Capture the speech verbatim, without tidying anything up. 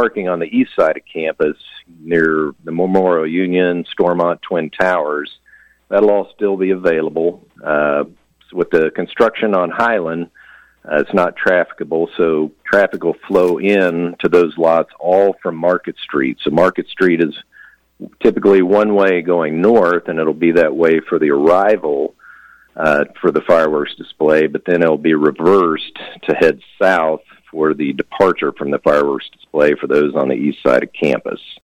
parking on the east side of campus near the Memorial Union, Stormont, Twin Towers, that'll all still be available. Uh, so with the construction on Highland, uh, it's not trafficable, so traffic will flow in to those lots all from Market Street. So Market Street is typically one way going north, and it'll be that way for the arrival uh, for the fireworks display, but then it'll be reversed to head south for the departure from the fireworks display for those on the east side of campus.